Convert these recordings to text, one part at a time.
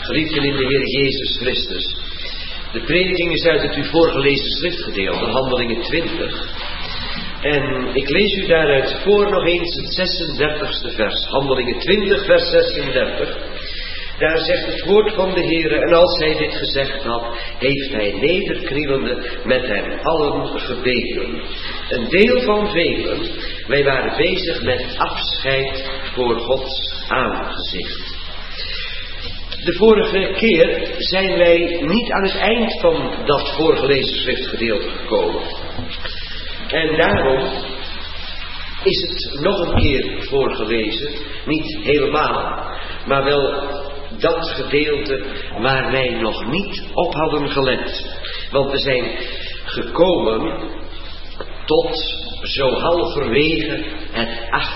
Geliefden in de Heer Jezus Christus. De prediking is uit het u voorgelezen schriftgedeelte, Handelingen 20. En ik lees u daaruit voor nog eens het 36e vers. Handelingen 20, vers 36. Daar zegt het woord van de Heer: en als hij dit gezegd had, heeft hij nederknielende met hen allen gebeden. Een deel van velen, wij waren bezig met afscheid voor Gods aangezicht. De vorige keer zijn wij niet aan het eind van dat voorgelezen schriftgedeelte gekomen. En daarom is het nog een keer voorgelezen, niet helemaal, maar wel dat gedeelte waar wij nog niet op hadden gelet. Want we zijn gekomen tot zo halverwege het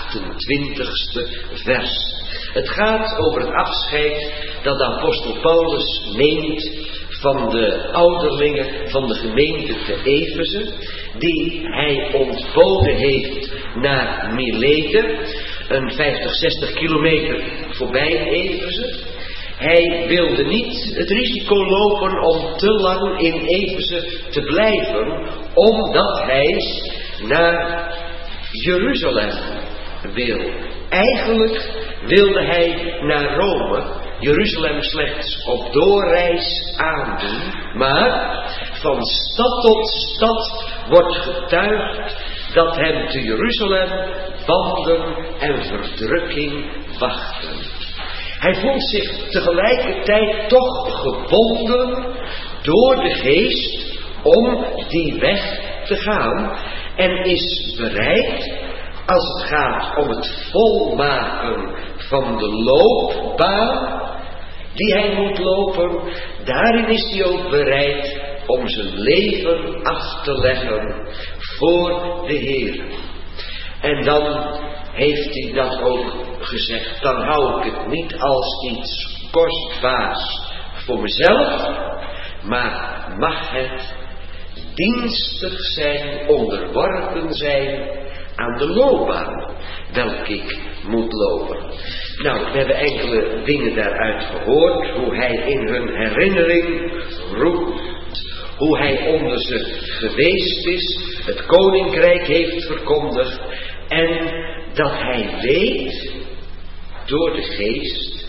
28e vers. Het gaat over het afscheid dat de apostel Paulus neemt van de ouderlingen van de gemeente te Efeze, die hij ontboden heeft naar Milete, een 50-60 kilometer voorbij Efeze. Hij wilde niet het risico lopen om te lang in Efeze te blijven, omdat hij naar Jeruzalem wil. Eigenlijk wilde hij naar Rome, Jeruzalem slechts op doorreis aandoen, maar van stad tot stad wordt getuigd dat hem te Jeruzalem banden en verdrukking wachten. Hij voelt zich tegelijkertijd toch gebonden door de geest om die weg te gaan en is bereid, als het gaat om het volmaken van de loopbaan die hij moet lopen, daarin is hij ook bereid om zijn leven af te leggen voor de Heer. En dan heeft hij dat ook gezegd: dan hou ik het niet als iets kostbaars voor mezelf, maar mag het dienstig zijn, onderworpen zijn aan de loopbaan welke ik moet lopen. Nou, we hebben enkele dingen daaruit gehoord, hoe hij in hun herinnering roept, hoe hij onder ze geweest is, het koninkrijk heeft verkondigd en dat hij weet door de geest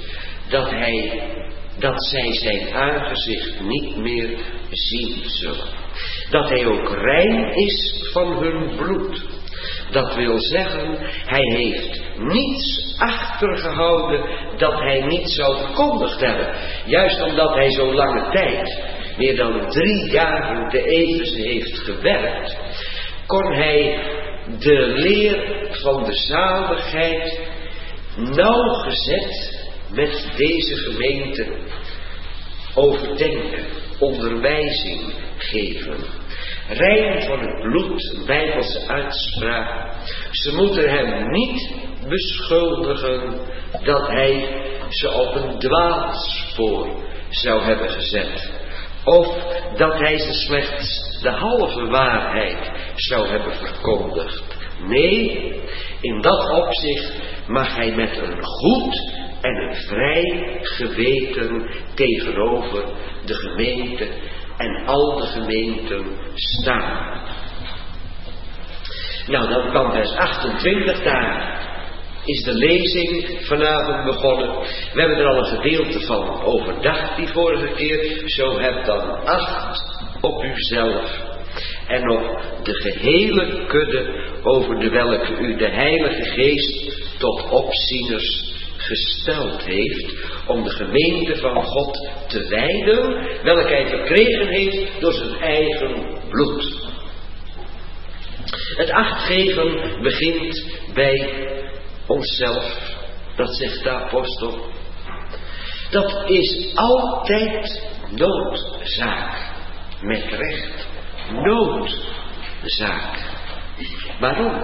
dat zij zijn aangezicht niet meer zien zullen. Dat hij ook rein is van hun bloed. Dat wil zeggen, hij heeft niets achtergehouden dat hij niet zou verkondigd hebben. Juist omdat hij zo lange tijd, meer dan 3 jaar te Efeze heeft gewerkt, kon hij de leer van de zaligheid nauwgezet met deze gemeente overdenken, onderwijzing geven. Rein van het bloed, een Bijbelse uitspraak. Ze moeten hem niet beschuldigen dat hij ze op een dwaalspoor zou hebben gezet. Of dat hij ze slechts de halve waarheid zou hebben verkondigd. Nee, in dat opzicht mag hij met een goed en een vrij geweten tegenover de gemeente en al de gemeenten staan. Nou, dan kwam vers 28, daar is de lezing vanavond begonnen. We hebben er al een gedeelte van overdacht die vorige keer. Zo heb dan acht op uzelf en op de gehele kudde over de welke u de Heilige Geest tot opzieners gesteld heeft, om de gemeente van God te wijden, welke hij verkregen heeft door zijn eigen bloed. Het achtgeven begint bij onszelf, dat zegt de apostel. Dat is altijd noodzaak, met recht, noodzaak. Waarom?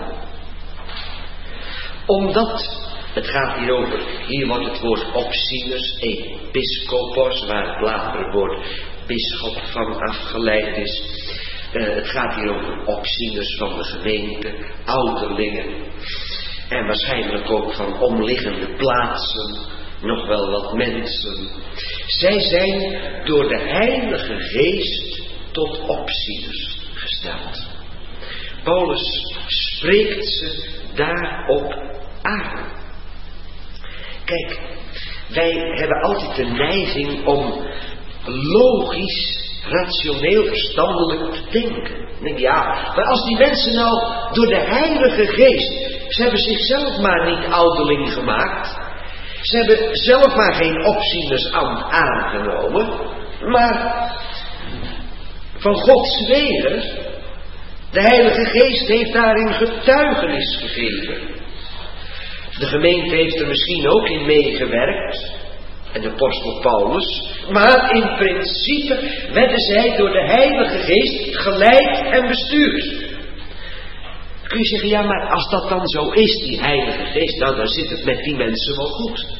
Omdat het gaat hier wordt het woord opzieners, episkopos, waar het latere woord bisschop van afgeleid is. Het gaat hier over opzieners van de gemeente, ouderlingen. En waarschijnlijk ook van omliggende plaatsen, nog wel wat mensen. Zij zijn door de Heilige Geest tot opzieners gesteld. Paulus spreekt ze daarop aan. Kijk, wij hebben altijd de neiging om logisch, rationeel, verstandelijk te denken. denk, ja, maar als die mensen nou door de Heilige Geest, ze hebben zichzelf maar niet ouderling gemaakt, ze hebben zelf maar geen opzienersambt aangenomen, maar van Gods wegen, de Heilige Geest heeft daarin getuigenis gegeven. De gemeente heeft er misschien ook in meegewerkt, en de apostel Paulus, maar in principe werden zij door de Heilige Geest geleid en bestuurd. Dan kun je zeggen, ja, maar als dat dan zo is, die Heilige Geest, nou, dan zit het met die mensen wel goed.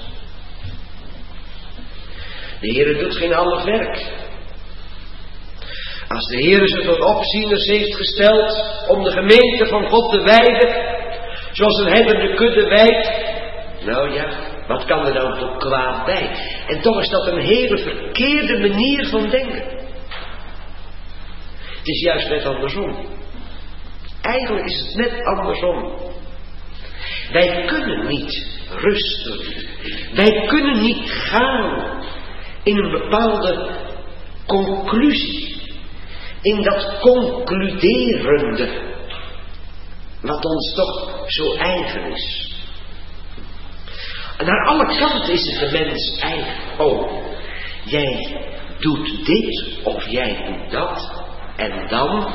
De Heer doet geen half werk. Als de Heer ze tot opzieners heeft gesteld om de gemeente van God te wijden, zoals een herder de kudde wijdt, nou ja, wat kan er nou toch kwaad bij? En toch is dat een hele verkeerde manier van denken. Het is juist net andersom. Eigenlijk is het net andersom. Wij kunnen niet rusten. Wij kunnen niet gaan in een bepaalde conclusie. In dat concluderende. Wat ons toch zo eigen is. En naar alle kanten is het de mens eigen. Oh, jij doet dit of jij doet dat. En dan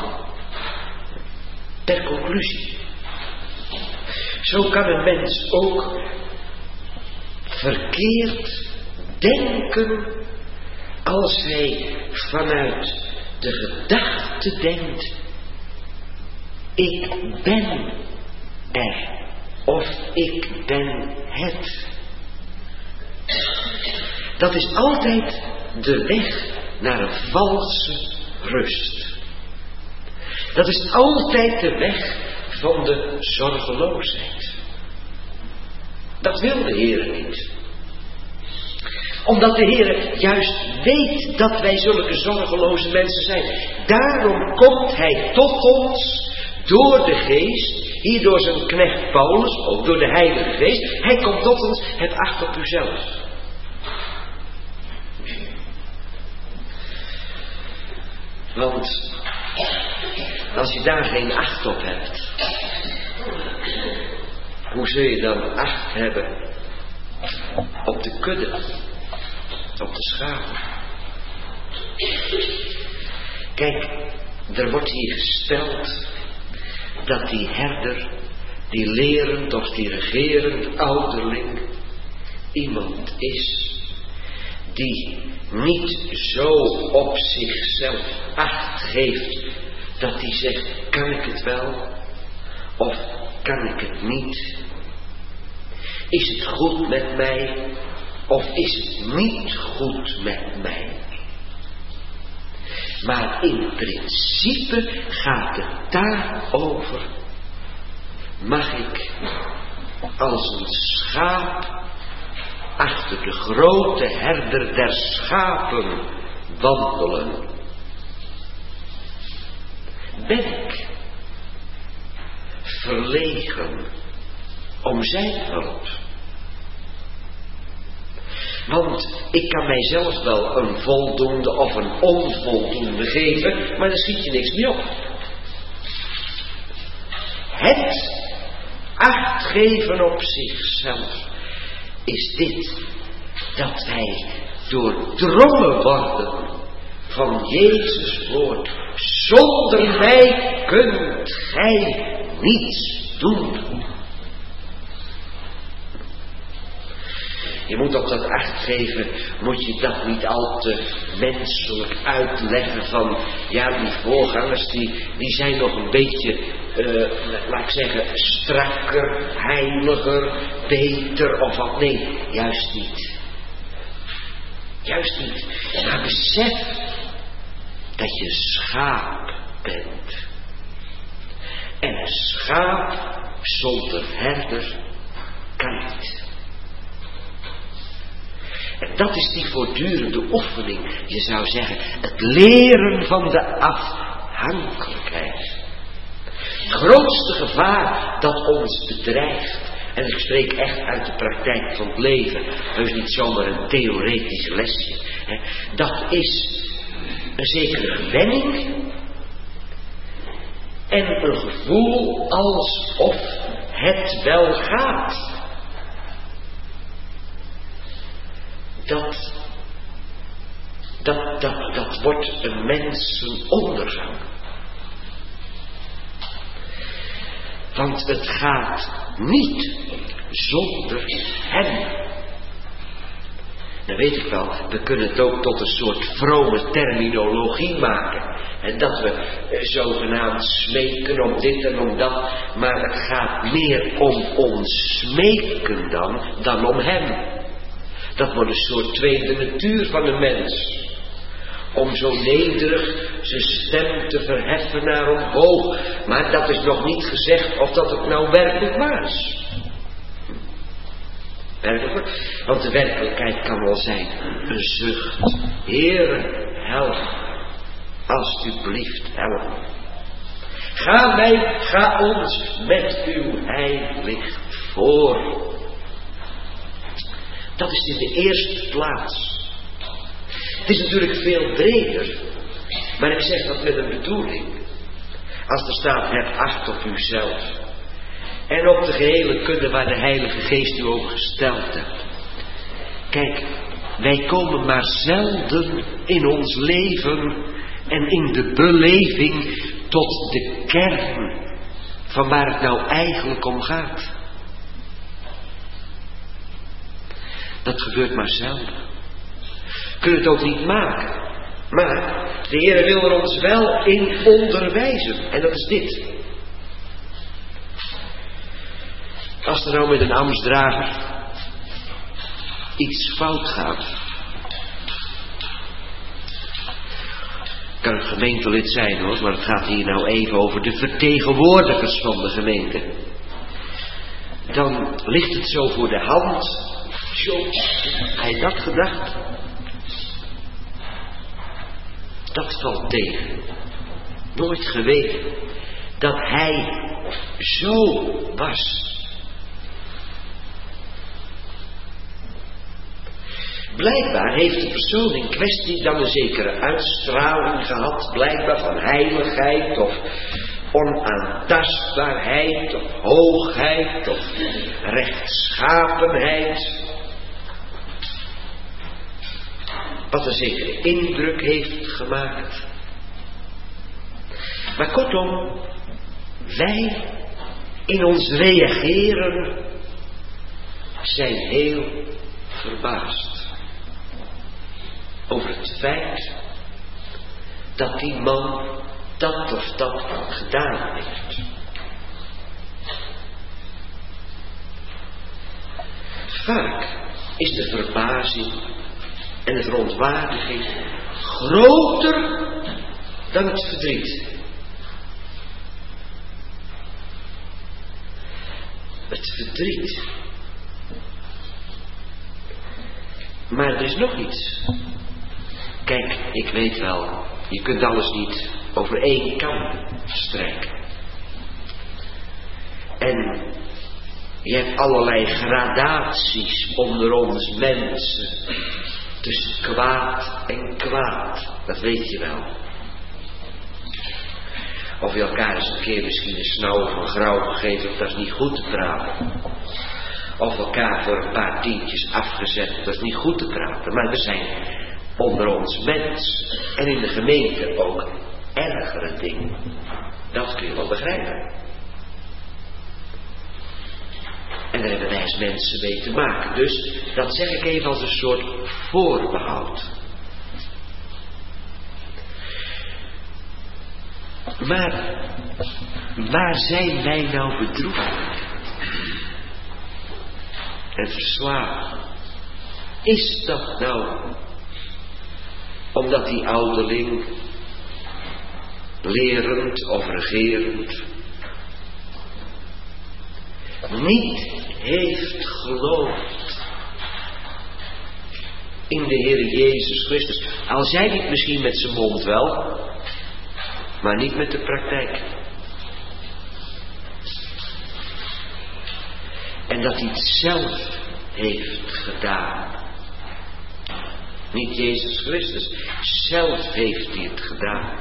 ter conclusie. Zo kan een mens ook verkeerd denken als hij vanuit de gedachte denkt: ik ben er of ik ben het. Dat is altijd de weg naar een valse rust. Dat is altijd de weg van de zorgeloosheid. Dat wil de Heer niet. Omdat de Heer juist weet dat wij zulke zorgeloze mensen zijn. Daarom komt Hij tot ons door de Geest, hier door zijn knecht Paulus, ook door de Heilige Geest. Hij komt tot ons, het acht op uzelf. Want als je daar geen acht op hebt, hoe zul je dan acht hebben op de kudde, op de schapen? Kijk, er wordt hier gesteld dat die herder, die lerend of die regerend ouderling, iemand is die niet zo op zichzelf acht geeft dat hij zegt, kan ik het wel of kan ik het niet? Is het goed met mij of is het niet goed met mij? Maar in principe gaat het daarover: mag ik als een schaap achter de grote herder der schapen wandelen? Ben ik verlegen om zijn hulp? Want ik kan mijzelf wel een voldoende of een onvoldoende geven, maar daar schiet je niks mee op. Het acht geven op zichzelf is dit: dat wij doordrongen worden van Jezus' woord. Zonder mij kunt gij niets doen. Je moet op dat acht geven, moet je dat niet al te menselijk uitleggen van, ja, die voorgangers die zijn nog een beetje, laat ik zeggen, strakker, heiliger, beter of wat. Nee, juist niet. Juist niet. Maar besef dat je schaap bent. En een schaap zonder herder kan niet. En dat is die voortdurende oefening. Je zou zeggen, het leren van de afhankelijkheid. Het grootste gevaar dat ons bedreigt. En ik spreek echt uit de praktijk van het leven. Heus niet zomaar een theoretisch lesje. Dat is een zekere gewenning. En een gevoel alsof het wel gaat. Dat wordt een mensenondergang. Want het gaat niet zonder hem. Dan weet ik wel, we kunnen het ook tot een soort vrome terminologie maken. En dat we zogenaamd smeken om dit en om dat. Maar het gaat meer om ons smeken dan om hem. Dat wordt een soort tweede natuur van een mens. Om zo nederig zijn stem te verheffen naar omhoog. Maar dat is nog niet gezegd of dat het nou werkelijk waar is. Werkelijk? Want de werkelijkheid kan wel zijn een zucht. Heere, help. Alsjeblieft, help. Ga ons met uw heilig voor. Dat is in de eerste plaats. Het is natuurlijk veel breder. Maar ik zeg dat met een bedoeling. Als er staat, heb acht op uzelf. En op de gehele kudde waar de Heilige Geest u over gesteld hebt. Kijk, wij komen maar zelden in ons leven en in de beleving tot de kern van waar het nou eigenlijk om gaat. Dat gebeurt maar zelden. We kunnen het ook niet maken. Maar de Heer wil er ons wel in onderwijzen. En dat is dit. Als er nou met een ambtsdrager iets fout gaat. Kan een gemeentelid zijn hoor, maar het gaat hier nou even over de vertegenwoordigers van de gemeente. Dan ligt het zo voor de hand. Zo, hij dat gedacht. Dat valt tegen. Nooit geweten dat hij zo was. Blijkbaar heeft de persoon in kwestie dan een zekere uitstraling gehad. Blijkbaar van heiligheid of onaantastbaarheid of hoogheid of rechtschapenheid. Wat een zekere indruk heeft gemaakt. Maar kortom, wij in ons reageren zijn heel verbaasd over het feit dat die man dat of dat gedaan heeft. Vaak is de verbazing en de verontwaardiging groter dan het verdriet. Het verdriet. Maar er is nog iets. Kijk, ik weet wel, je kunt alles niet over één kam strijken. En je hebt allerlei gradaties onder ons mensen. Tussen kwaad en kwaad. Dat weet je wel. Of je elkaar eens een keer misschien een snauw van grauw gegeven, dat is niet goed te praten. Of elkaar voor een paar tientjes afgezet, dat is niet goed te praten. Maar we zijn onder ons mens. En in de gemeente ook ergere dingen. Dat kun je wel begrijpen. En daar hebben wij als mensen mee te maken. Dus dat zeg ik even als een soort voorbehoud. Maar waar zijn wij nou bedroefd en verslagen? Is dat nou omdat die ouderling lerend of regerend niet heeft geloofd in de Heer Jezus Christus. Al zei hij het misschien met zijn mond wel, maar niet met de praktijk. En dat hij het zelf heeft gedaan. Niet Jezus Christus, zelf heeft hij het gedaan.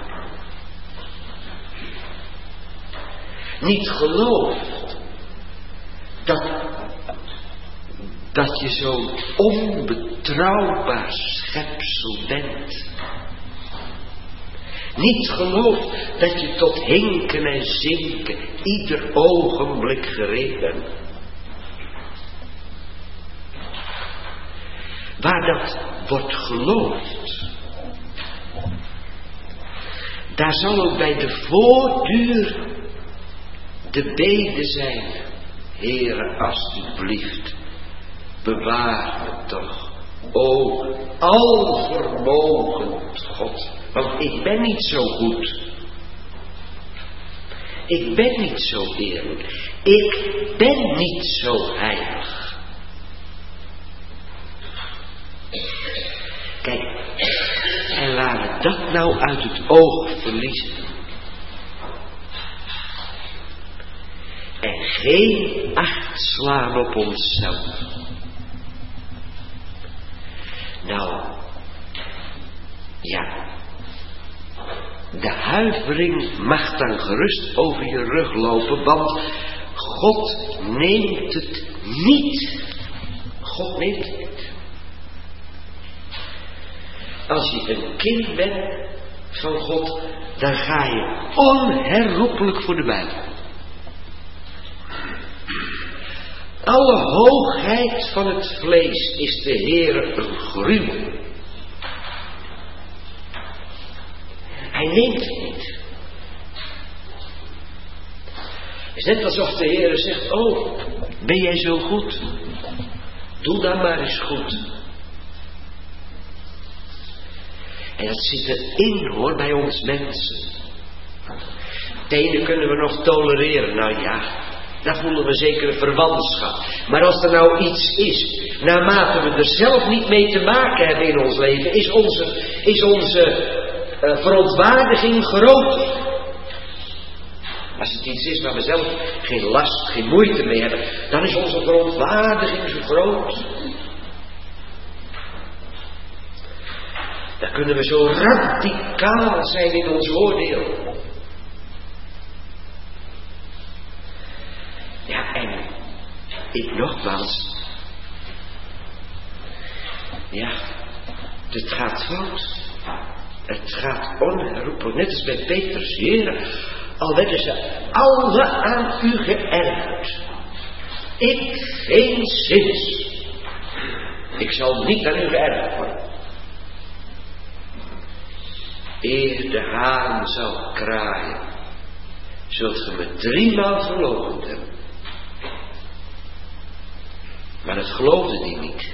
Niet gelooft dat je zo'n onbetrouwbaar schepsel bent. Niet gelooft dat je tot hinken en zinken ieder ogenblik gereed bent. Waar dat wordt geloofd, daar zal ook bij de voortduur de bede zijn: Heere, alstublieft, bewaar me toch, o alvermogend God, want ik ben niet zo goed. Ik ben niet zo eerlijk. Ik ben niet zo heilig. Kijk, en laten we dat nou uit het oog verliezen. En geen acht slaan op onszelf. Nou, ja, de huivering mag dan gerust over je rug lopen, want God neemt het niet. God neemt het niet. Als je een kind bent van God, dan ga je onherroepelijk voor de Bijbel. Alle hoogheid van het vlees is de Heere een gruwel. Hij neemt het niet. Het is net alsof de Heere zegt: oh, ben jij zo goed? Doe dan maar eens goed. En dat zit erin, hoor, bij ons mensen. Het ene kunnen we nog tolereren, nou ja, daar voelen we zekere verwantschap. Maar als er nou iets is, naarmate we er zelf niet mee te maken hebben in ons leven, is onze verontwaardiging groter. Als het iets is waar we zelf geen last, geen moeite mee hebben, dan is onze verontwaardiging zo groot. Dan kunnen we zo radicaal zijn in ons oordeel. Ja, en ik nogmaals. Ja, het gaat fout. Het gaat onherroepelijk. Net als bij Petrus. Heere, al werden ze alle aan u geërgerd. Ik geen zins. Ik zal niet aan u geërgerd worden. Eer de haan zal kraaien, zult ge me 3 maal verloochend hebben. Maar dat geloofde hij niet.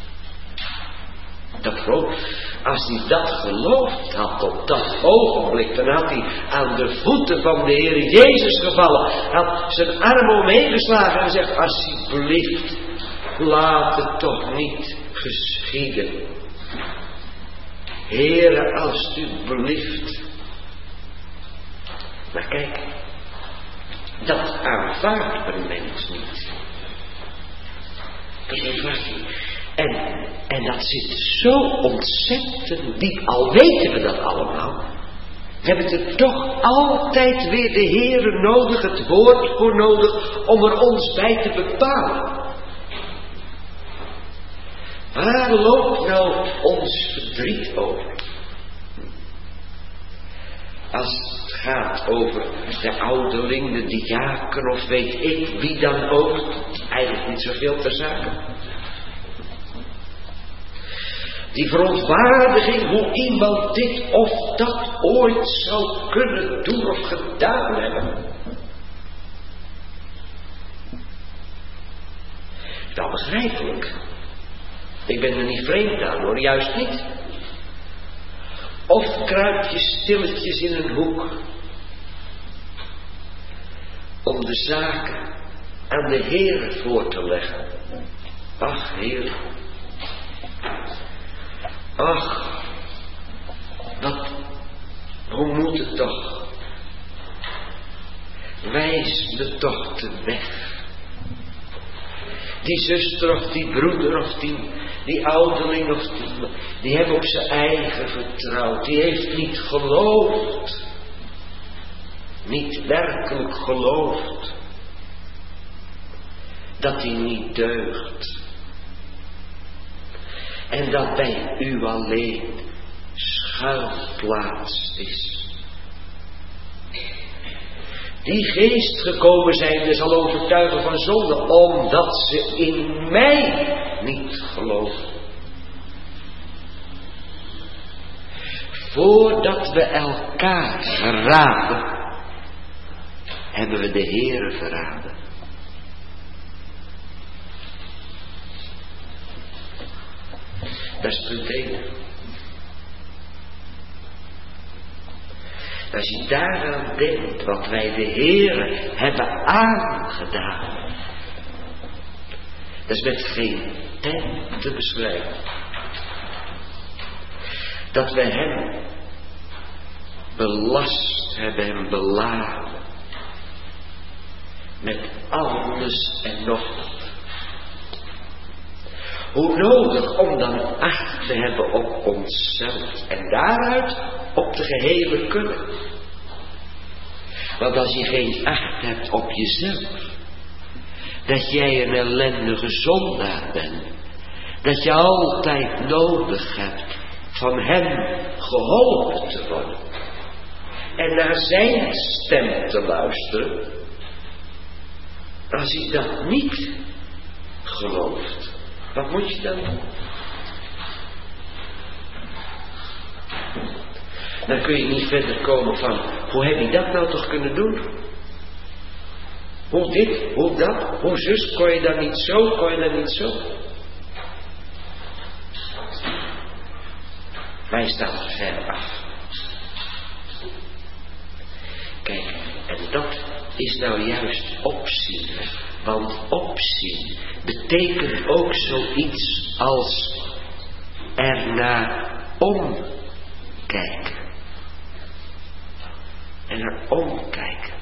Als hij dat geloofd had op dat ogenblik, dan had hij aan de voeten van de Heer Jezus gevallen, had zijn armen omheen geslagen en gezegd: alsjeblieft, laat het toch niet geschieden. Heere, alstublieft. Maar kijk, dat aanvaardt een mens niet. Dat aanvaardt niet. En dat zit zo ontzettend diep, al weten we dat allemaal. We hebben er toch altijd weer de Heere nodig, het woord voor nodig, om er ons bij te bepalen. Waar loopt nou ons verdriet over? Als het gaat over de ouderling, de diaken of weet ik wie dan ook, eigenlijk niet zoveel ter zake. Die verontwaardiging hoe iemand dit of dat ooit zou kunnen doen of gedaan hebben. Wel begrijpelijk. Ik ben er niet vreemd aan, hoor, juist niet. Of kruip je stilletjes in een hoek om de zaken aan de Heere voor te leggen. Ach, Heer, Ach, hoe moet het toch? Wijs me toch de weg. Die zuster of die broeder of die ouderling of die heeft op zijn eigen vertrouwd. Die heeft niet geloofd. Niet werkelijk geloofd. Dat hij niet deugt. En dat bij u alleen schuilplaats is. Die geest gekomen zijn zal overtuigen van zonde, omdat ze in mij niet geloven. Voordat we elkaar verraden, hebben we de Heere verraden. Dat is punt 1. Als je daaraan denkt wat wij de Heere hebben aangedaan, dat is met geen pen te beschrijven. Dat we hem belast hebben, hem beladen. Met alles en nog wat. Hoe nodig om dan acht te hebben op onszelf. En daaruit op de gehele kudde. Want als je geen acht hebt op jezelf. Dat jij een ellendige zondaar bent. Dat je altijd nodig hebt van hem geholpen te worden. En naar zijn stem te luisteren. Als je dat niet gelooft. Wat moet je dan doen? Dan kun je niet verder komen van, hoe heb je dat nou toch kunnen doen? Hoe dit, hoe dat, hoe zus, kon je dat niet zo, kon je dat niet zo? Wij staan ver af. Kijk, en dat is nou juist opzien. Want opzien betekent ook zoiets als ernaar omkijken. Ernaar omkijken.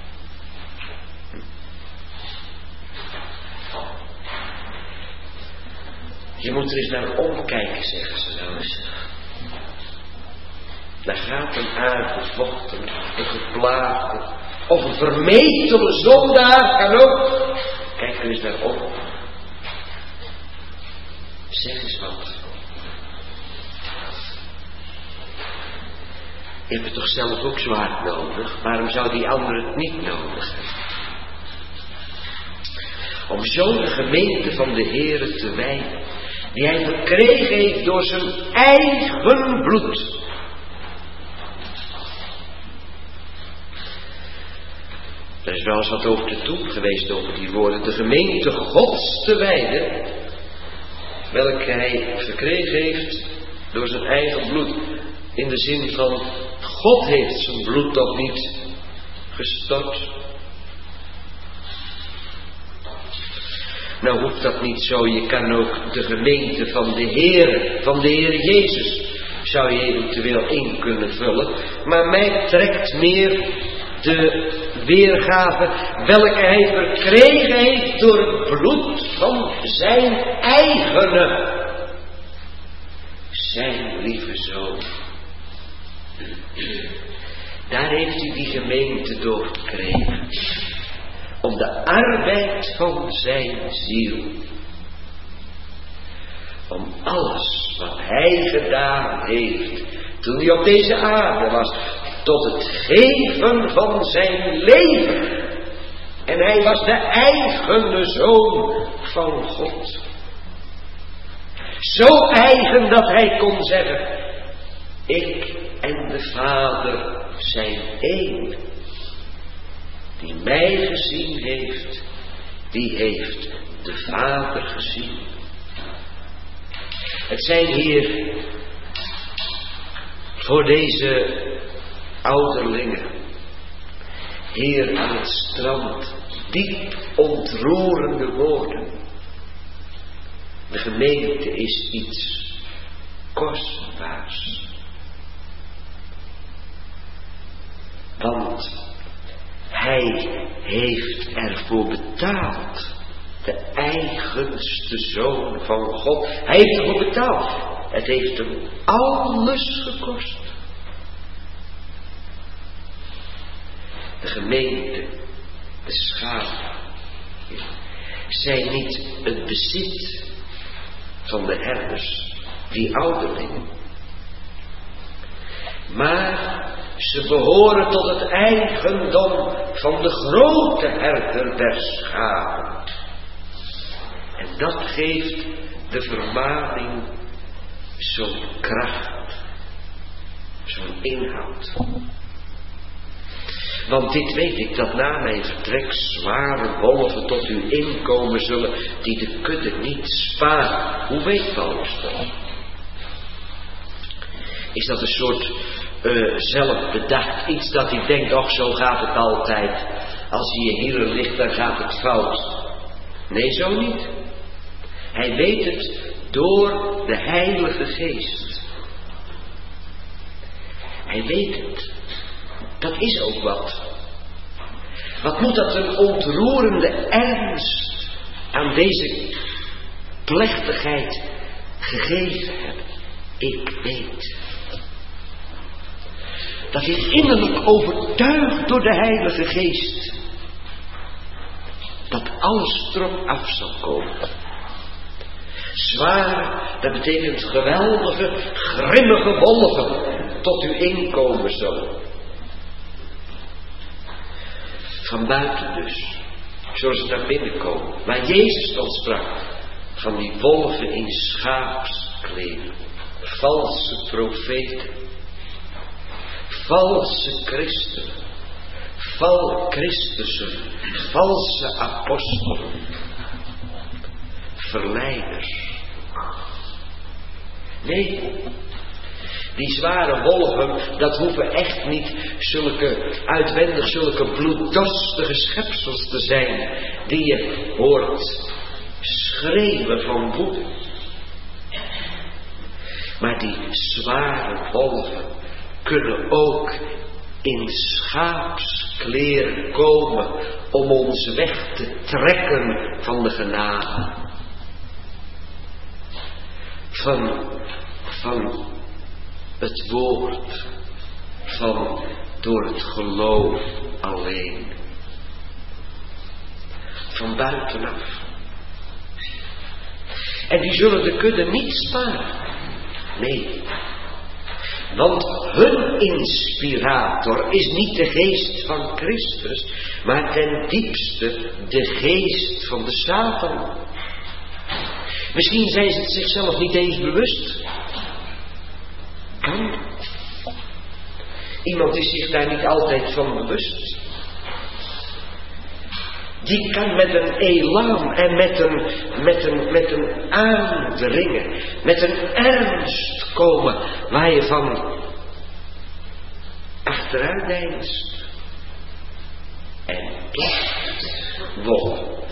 Je moet er eens naar omkijken, zeggen ze nou eens. Daar gaat een aangevochten, een geplaagde, of een vermetele zondaar, kan ook. Kijk er eens naar om. Zeg eens wat. Je hebt het toch zelf ook zo hard nodig? Waarom zou die ander het niet nodig hebben? Om zo'n gemeente van de Heere te wijden, die hij verkregen heeft door zijn eigen bloed. Er is wel eens wat over te doen geweest over die woorden. De gemeente Gods te wijden, welke hij verkregen heeft door zijn eigen bloed. In de zin van, God heeft zijn bloed toch niet gestort. Nou hoeft dat niet zo. Je kan ook de gemeente van de Heere Jezus, zou je eventueel in kunnen vullen. Maar mij trekt meer de weergave welke hij verkregen heeft door het bloed van zijn eigene. Zijn lieve zoon. Daar heeft hij die gemeente door gekregen. Om de arbeid van zijn ziel. Om alles wat hij gedaan heeft toen hij op deze aarde was. Tot het geven van zijn leven. En hij was de eigene zoon van God. Zo eigen dat hij kon zeggen. Ik en de Vader zijn één. Die mij gezien heeft, die heeft de Vader gezien. Het zijn hier voor deze ouderlingen hier aan het strand diep ontroerende woorden. De gemeente is iets kostbaars. Want hij heeft ervoor betaald. De eigenste Zoon van God. Hij heeft ervoor betaald. Het heeft hem alles gekost. De gemeente, de schapen, zijn niet het bezit van de herders, die ouderlingen. Maar ze behoren tot het eigendom van de grote herder der schapen. En dat geeft de vermaning zo'n kracht, zo'n inhoud. Want dit weet ik, dat na mijn vertrek zware wolven tot u inkomen zullen, die de kudde niet sparen. Hoe weet Paulus dat? Is dat een soort zelfbedacht iets dat hij denkt, ach, zo gaat het altijd. Als hij je hielen ligt, dan gaat het fout. Nee, zo niet. Hij weet het door de Heilige Geest. Hij weet het. Dat is ook wat. Wat moet dat een ontroerende ernst aan deze plechtigheid gegeven hebben. Ik weet. Dat hij innerlijk overtuigd door de Heilige Geest. Dat alles erop af zal komen. Zwaar, dat betekent geweldige, grimmige wolven tot u inkomen zullen. Van buiten dus, zoals ze naar binnen komen. Waar Jezus dan sprak, van die wolven in schaapskleren. Valse profeten. Valse christenen. Christussen. Valse apostelen. Verleiders. Nee. Die zware wolven, dat hoeven echt niet zulke bloeddorstige schepsels te zijn, die je hoort schreeuwen van woede. Maar die zware wolven kunnen ook in schaapskleren komen om ons weg te trekken van de genade. Van het woord, van door het geloof alleen. Van buitenaf. En die zullen de kudde niet sparen. Nee. Want hun inspirator is niet de geest van Christus, maar ten diepste de geest van de Satan. Misschien zijn ze het zichzelf niet eens bewust. Kan. Iemand is zich daar niet altijd van bewust. Die kan met een elan en met een aandringen, met een ernst komen waar je van achteruit deinst. En toch wol.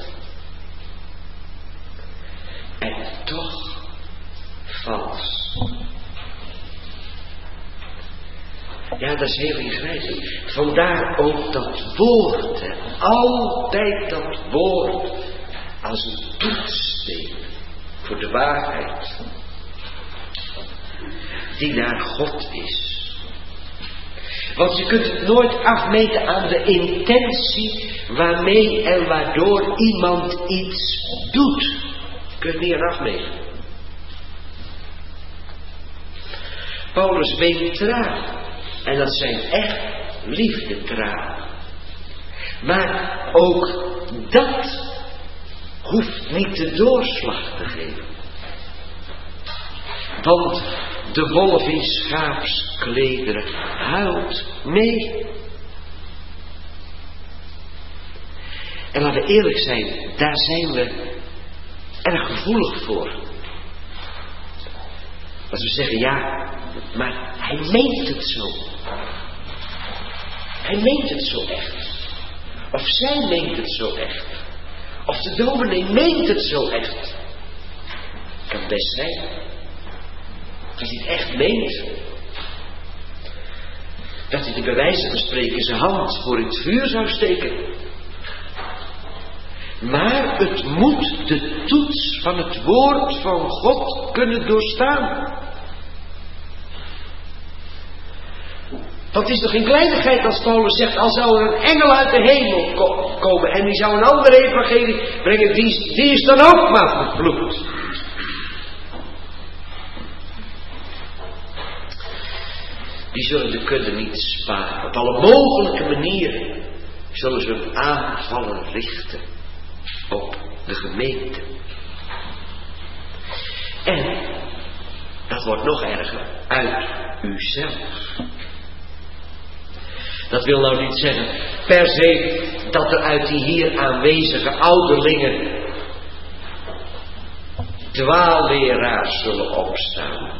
En toch vals. Ja, dat is heel ingrijpend. Vandaar ook dat woord. Hè. Altijd dat woord. Als een toetssteen. Voor de waarheid. Die naar God is. Want je kunt het nooit afmeten aan de intentie waarmee en waardoor iemand iets doet. Je kunt het niet aan afmeten. Paulus weent tranen. En dat zijn echt liefdetranen. Maar ook dat hoeft niet de doorslag te geven. Want de wolf in schaapsklederen huilt mee. En laten we eerlijk zijn, daar zijn we erg gevoelig voor. Als we zeggen, ja, maar hij meent het zo. Hij meent het zo echt. Of zij meent het zo echt. Of de dominee meent het zo echt. Kan best zijn. Als hij het echt meent. Dat hij de bij wijze van spreken zijn hand voor in het vuur zou steken. Maar het moet de toets van het woord van God kunnen doorstaan. Want het is toch geen kleinigheid als Paulus zegt, als zou er een engel uit de hemel komen en die zou een andere evangelie brengen, die is dan ook maar vervloekt. Die zullen de kudde niet sparen. Op alle mogelijke manieren zullen ze hun aanvallen richten op de gemeente. En, dat wordt nog erger, uit uzelf. Dat wil nou niet zeggen per se dat er uit die hier aanwezige ouderlingen dwaalleraars zullen opstaan.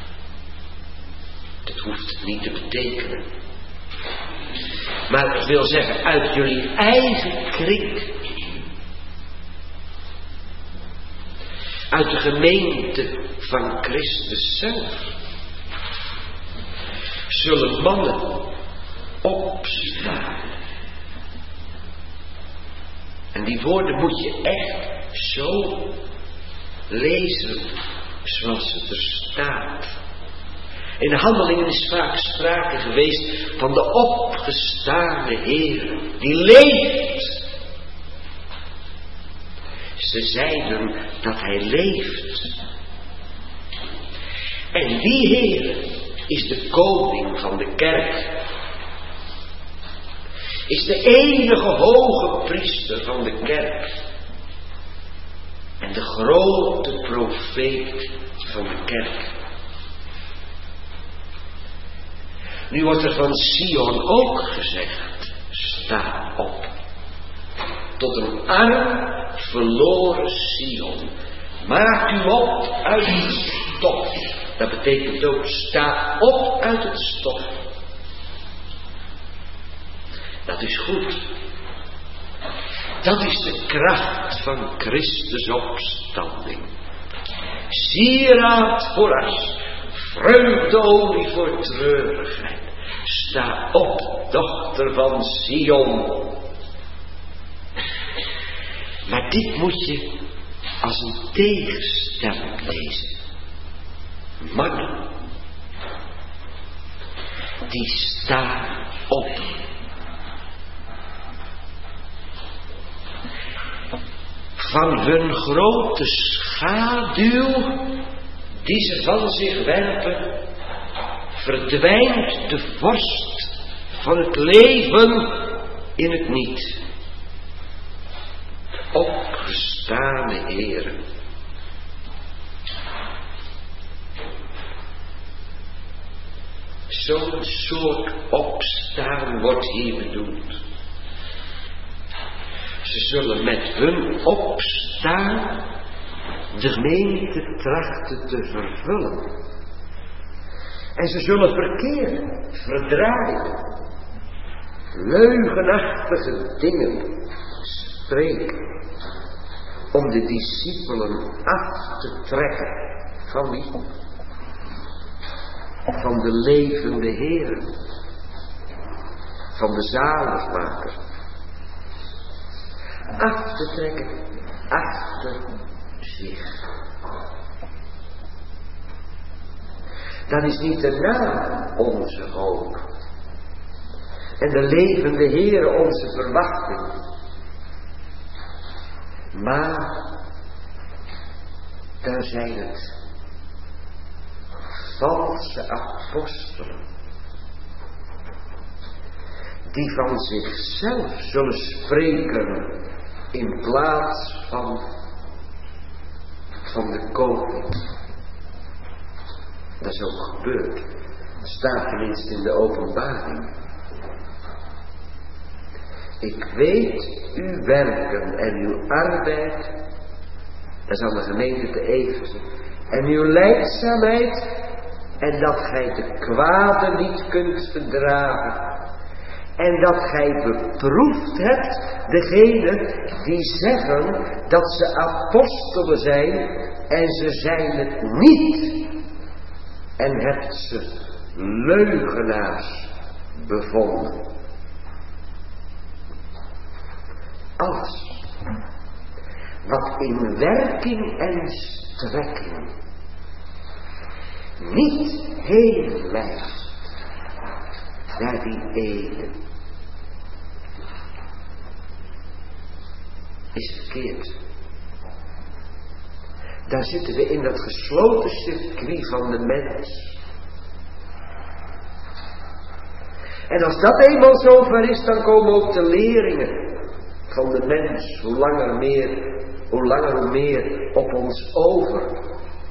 Dat hoeft het niet te betekenen. Maar het wil zeggen uit jullie eigen kring. Uit de gemeente van Christus zelf. Zullen mannen opstaan. En die woorden moet je echt zo lezen zoals het er staat. In de Handelingen is vaak sprake geweest van de opgestane Heer, die leeft. Ze zeiden dat hij leeft. En die Heer is de koning van de kerk. Is de enige hoge priester van de kerk. En de grote profeet van de kerk. Nu wordt er van Sion ook gezegd, sta op. Tot een arm verloren Sion. Maak u op uit het stof. Dat betekent ook, sta op uit het stof. Dat is goed. Dat is de kracht van Christus opstanding. Sieraad voor as, vreugdeolie voor treurigheid. Sta op, dochter van Sion. Maar dit moet je als een tegenstelling lezen. Mannen, die staan op. Van hun grote schaduw, die ze van zich werpen, verdwijnt de vorst van het leven in het niet. Opgestane Heere. Zo'n soort opstaan wordt hier bedoeld. Ze zullen met hun opstaan de gemeente trachten te vervullen. En ze zullen verkeerd, verdraaien, leugenachtige dingen spreken. Om de discipelen af te trekken van wie? Van de levende Heer. Van de zaligmaker. Af te trekken achter zich. Dan is niet de naam onze hoop. En de levende Heer onze verwachting. Maar daar zijn het valse apostelen. Die van zichzelf zullen spreken in plaats van de koning. Dat is ook gebeurd. Het staat tenminste in de Openbaring. Ik weet uw werken en uw arbeid. Dat is aan de gemeente te Efeze. En uw lijdzaamheid. En dat gij de kwade niet kunt verdragen. En dat gij beproefd hebt degene die zeggen dat ze apostelen zijn en ze zijn het niet. en hebt ze leugenaars bevonden. Alles wat in werking en strekking niet heen leidt naar die ene, is verkeerd. Daar zitten we in dat gesloten circuit van de mens. En als dat eenmaal zover is, dan komen ook de leringen van de mens hoe langer hoe meer op ons over.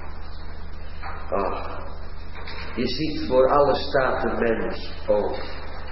Ach, je ziet voor alles staat de mens open.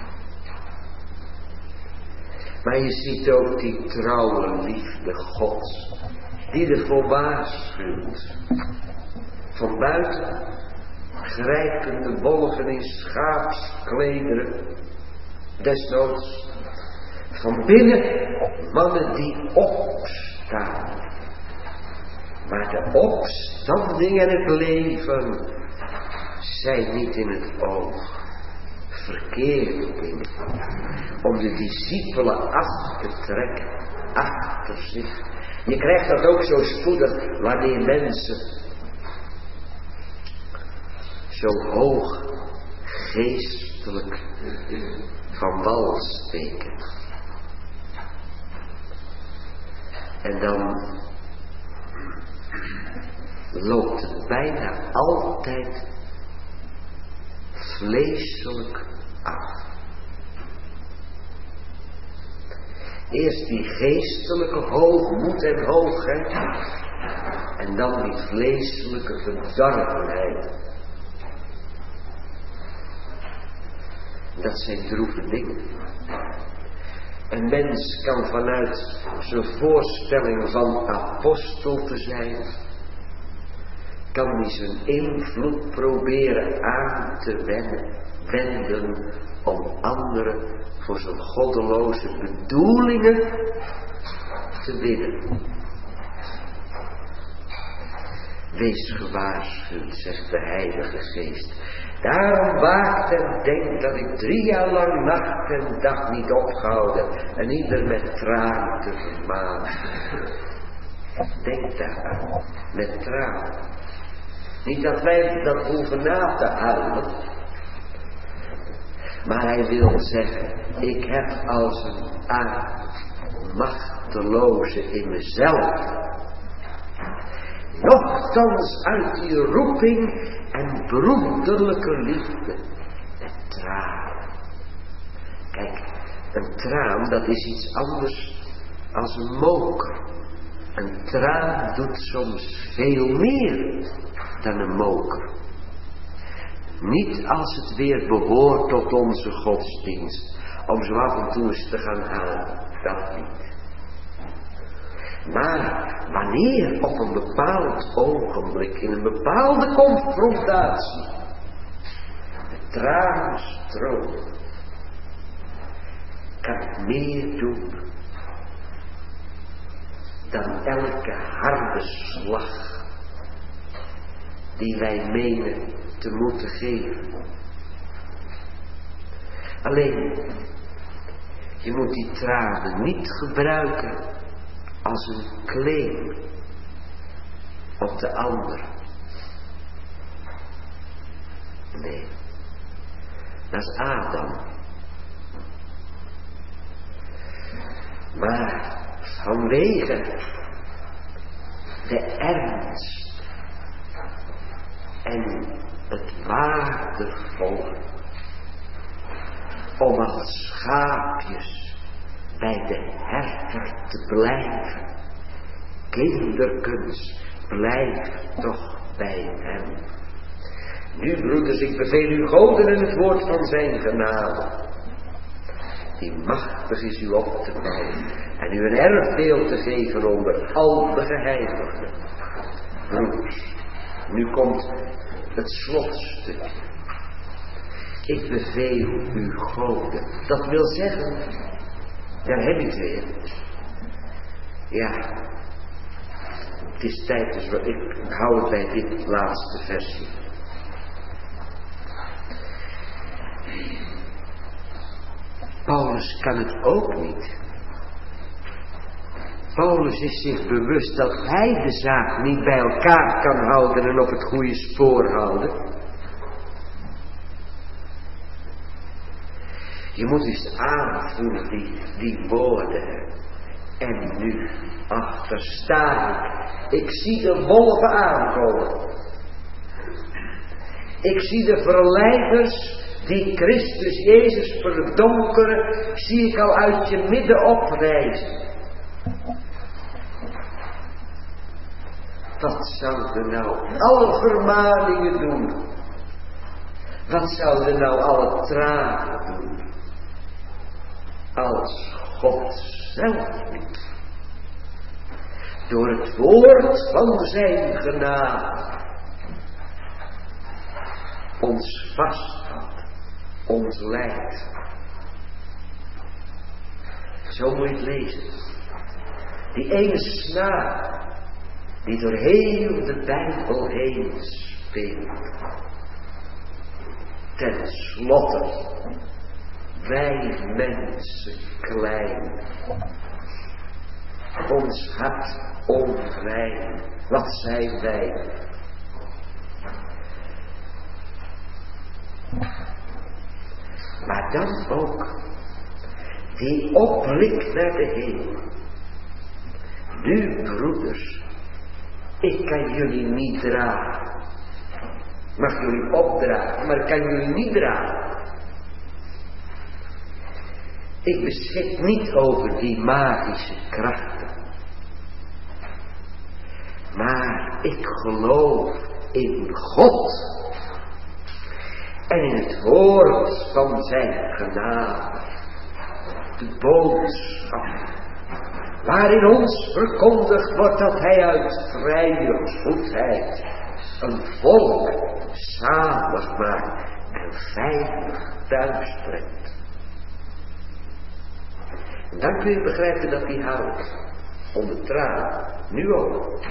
Maar je ziet ook die trouwe liefde Gods, die ervoor waarschuwt. Van buiten grijpende wolven in schaapsklederen, desnoods. Van binnen mannen die opstaan. Maar de opstanding en het leven zijn niet in het oog. Verkeerde dingen. Om de discipelen af te trekken. Achter zich. Je krijgt dat ook zo spoedig wanneer mensen zo hoog geestelijk van wal steken. En dan loopt het bijna altijd vleeselijk af. Eerst die geestelijke hoogmoed en hoogheid en dan die vleeselijke verdorvenheid. Dat zijn droeve dingen. Een mens kan vanuit zijn voorstelling van apostel te zijn, kan hij zijn invloed proberen aan te wenden om anderen voor zijn goddeloze bedoelingen te winnen. Wees gewaarschuwd, zegt de Heilige Geest. Daarom waakt en denk dat ik 3 jaar lang nacht en dag niet opgehouden en ieder met tranen te vermanen. Denk daaraan, met tranen. Niet dat wij dat hoeven na te huilen, maar hij wil zeggen, ik heb als een machteloze in mezelf nochtans uit die roeping en broederlijke liefde met tranen. Kijk, een traan dat is iets anders als een moker. Een traan doet soms veel meer dan een moker. Niet als het weer behoort tot onze godsdienst, om zo af en toe eens te gaan halen, dat niet. Maar wanneer op een bepaald ogenblik, in een bepaalde confrontatie, de tranen stromen, kan het meer doen dan elke harde slag die wij menen te moeten geven. Alleen, je moet die tranen niet gebruiken als een claim op de ander. Nee, dat is Adam. Maar vanwege de ernst en het waardevolle om als schaapjes bij de herder te blijven. Kinderkens, blijf toch bij hem. Nu, broeders, ik beveel u goden in het woord van zijn genade, die machtig is u op te bouwen en u een erfdeel te geven onder al de geheiligden. Broeders, nu komt het slotstuk. Ik beveel u goden. Dat wil zeggen, daar heb ik het weer. Ja, het is tijd, dus ik hou het bij dit laatste versie. Paulus kan het ook niet. Paulus is zich bewust dat hij de zaak niet bij elkaar kan houden en op het goede spoor houden. Je moet eens aanvoelen die woorden. En nu, achter sta ik zie de wolven aankomen. Ik zie de verleiders die Christus Jezus verdonkeren, zie ik al uit je midden oprijzen. Wat zouden nou alle vermaningen doen? Wat zouden nou alle tranen doen? Als God zelf niet door het woord van zijn genade ons vasthoudt, ons leidt. Zo moet je het lezen. Die ene snaar die door heel de Bijbel heen speelt. Ten slotte, wij mensen klein, ons hart onrein, wat zijn wij? Maar dan ook die opblik naar de hemel. Nu, broeders, ik kan jullie niet dragen. Mag jullie opdragen, maar ik kan jullie niet dragen. Ik beschik niet over die magische krachten. Maar ik geloof in God. En in het woord van zijn genade. De boodschap. Waarin ons verkondigd wordt dat hij uit vrije goedheid een volk zalig maakt en veilig thuis brengt. En dan kun je begrijpen dat hij houdt onder tranen, nu ook.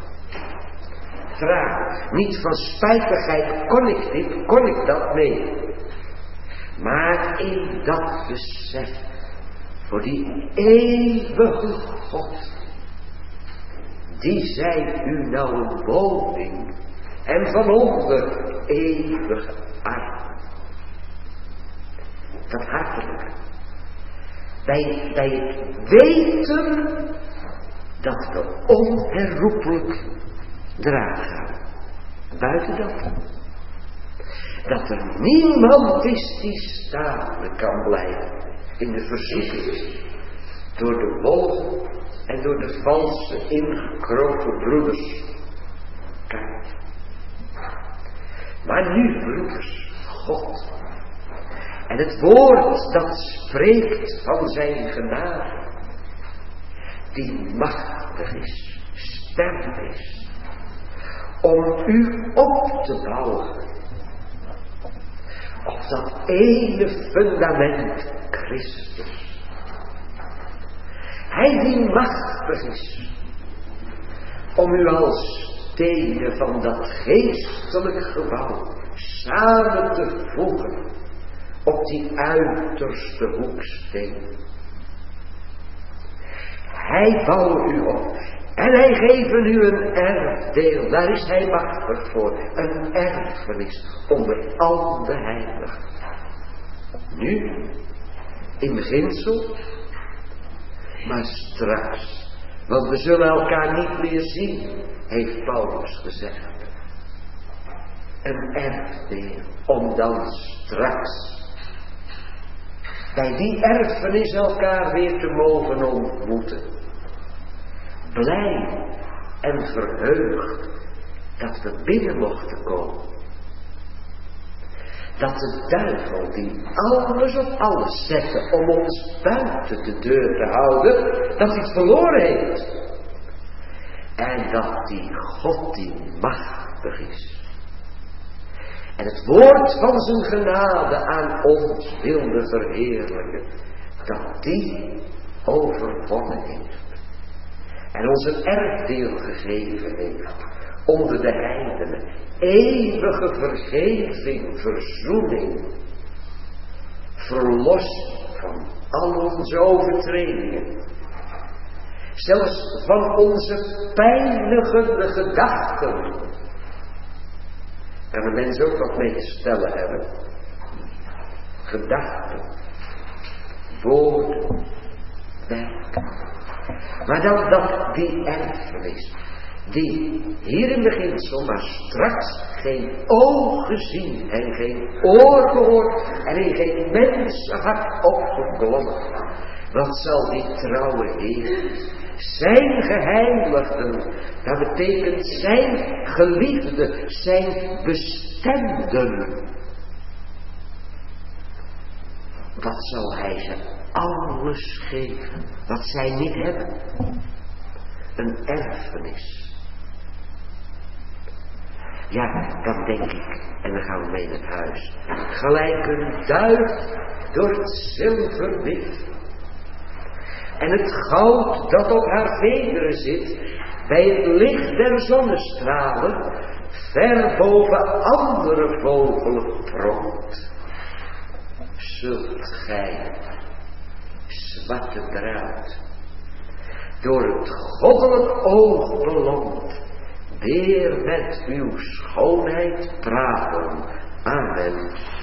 Tranen, niet van spijtigheid, kon ik dit, kon ik dat, nee. Maar in dat besef voor die eeuwige God, die zij u nou een woning en van onder eeuwige arm. Dat hartelijk. Bij het weten dat we onherroepelijk eraan gaan. Buiten dat. Dat er niemand is die staande kan blijven in de verzoeking. Door de wolven en door de valse ingekropen broeders. Kijk. Maar nu, broeders, God. En het woord dat spreekt van zijn genade. Die machtig is, sterk is. Om u op te bouwen. Op dat ene fundament, Christus. Hij die machtig is. Om u als stenen van dat geestelijk gebouw samen te voegen. Op die uiterste hoeksteen. Hij bouwt u op. En hij geeft u een erfdeel. Daar is hij machtig voor. Een erfenis onder al de heiligen. Nu, in beginsel. Maar straks. Want we zullen elkaar niet meer zien. Heeft Paulus gezegd. Een erfdeel. Om dan straks. Bij die erfenis elkaar weer te mogen ontmoeten. Blij en verheugd dat we binnen mochten komen. Dat de duivel die alles op alles zette om ons buiten de deur te houden, dat hij het verloren heeft. En dat die God die machtig is. En het woord van zijn genade aan ons wilde verheerlijken. Dat die overwonnen heeft. En ons een erfdeel gegeven heeft. Onder de heidenen. Eeuwige vergeving, verzoening. van al onze overtredingen. Zelfs van onze pijnigende gedachten. Kan een mens ook wat mee te stellen hebben. Gedachten, woorden, werken. Maar dan dat die erfenis, die hier in beginsel, maar straks geen oog gezien en geen oor gehoord en in geen mensenhart opgeklommen. Wat zal die trouwe Heer, zijn geheiligden, dat betekent zijn geliefde, zijn bestemden. Wat zal hij ze alles geven, wat zij niet hebben? Een erfenis. Ja, dan denk ik, en dan gaan we mee naar huis. Gelijk een duif door het zilverwit. En het goud dat op haar vederen zit, bij het licht der zonnestralen, ver boven andere vogelen pronkt. Zult gij, zwarte bruid, door het goddelijk oog beloond, weer met uw schoonheid praten. Amen.